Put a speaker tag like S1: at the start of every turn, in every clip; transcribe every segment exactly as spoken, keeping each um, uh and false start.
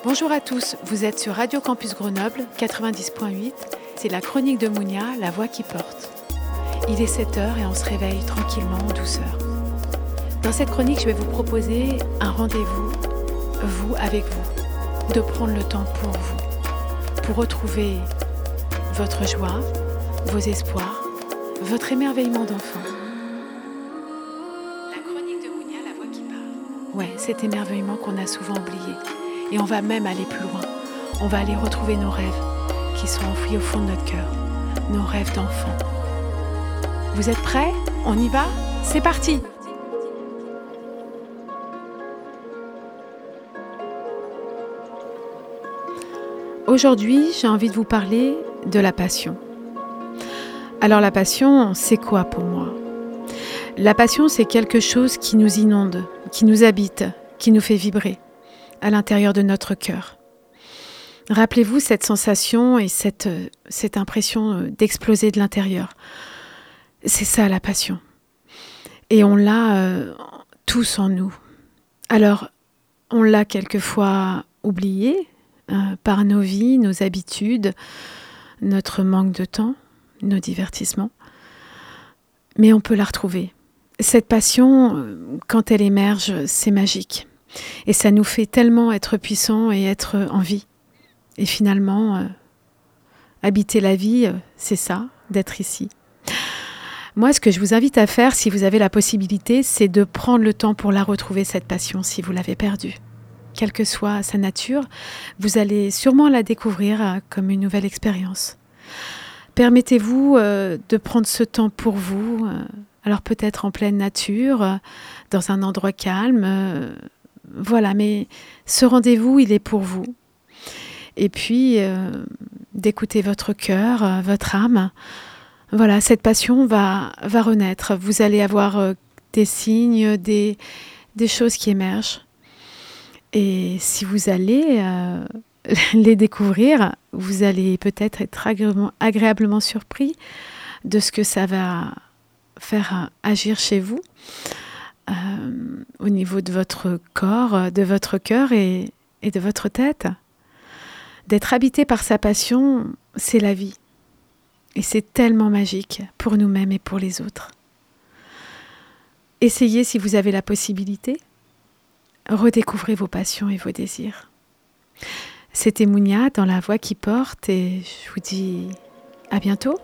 S1: Bonjour à tous, vous êtes sur Radio Campus Grenoble quatre-vingt-dix point huit. C'est la chronique de Mounia, la voix qui porte. Il est sept heures et on se réveille tranquillement en douceur. Dans cette chronique, je vais vous proposer un rendez-vous, vous avec vous, de prendre le temps pour vous, pour retrouver votre joie, vos espoirs, votre émerveillement d'enfant. La chronique de Mounia, la voix qui parle. Ouais, cet émerveillement qu'on a souvent oublié. Et on va même aller plus loin. On va aller retrouver nos rêves qui sont enfouis au fond de notre cœur, nos rêves d'enfant. Vous êtes prêts ? On y va ? C'est parti ! Aujourd'hui, j'ai envie de vous parler de la passion. Alors la passion, c'est quoi pour moi ? La passion, c'est quelque chose qui nous inonde, qui nous habite, qui nous fait vibrer à l'intérieur de notre cœur. Rappelez-vous cette sensation et cette, cette impression d'exploser de l'intérieur. C'est ça la passion. Et on l'a euh, tous en nous. Alors, on l'a quelquefois oublié euh, par nos vies, nos habitudes, notre manque de temps, nos divertissements. Mais on peut la retrouver. Cette passion, quand elle émerge, c'est magique. Et ça nous fait tellement être puissants et être en vie. Et finalement, euh, habiter la vie, euh, c'est ça, d'être ici. Moi, ce que je vous invite à faire, si vous avez la possibilité, c'est de prendre le temps pour la retrouver, cette passion, si vous l'avez perdue. Quelle que soit sa nature, vous allez sûrement la découvrir euh, comme une nouvelle expérience. Permettez-vous euh, de prendre ce temps pour vous, euh, alors peut-être en pleine nature, euh, dans un endroit calme, euh, Voilà, mais ce rendez-vous, il est pour vous. Et puis, euh, d'écouter votre cœur, euh, votre âme. Voilà, cette passion va, va renaître. Vous allez avoir euh, des signes, des, des choses qui émergent. Et si vous allez euh, les découvrir, vous allez peut-être être agréablement, agréablement surpris de ce que ça va faire agir chez vous. Euh, au niveau de votre corps, de votre cœur et, et de votre tête. D'être habité par sa passion, c'est la vie. Et c'est tellement magique pour nous-mêmes et pour les autres. Essayez si vous avez la possibilité. Redécouvrez vos passions et vos désirs. C'était Mounia dans La Voix qui porte et je vous dis à bientôt.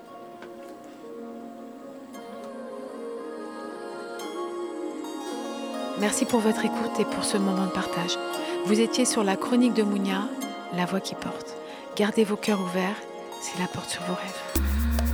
S1: Merci pour votre écoute et pour ce moment de partage. Vous étiez sur la chronique de Mounia, la voix qui porte. Gardez vos cœurs ouverts, c'est la porte sur vos rêves.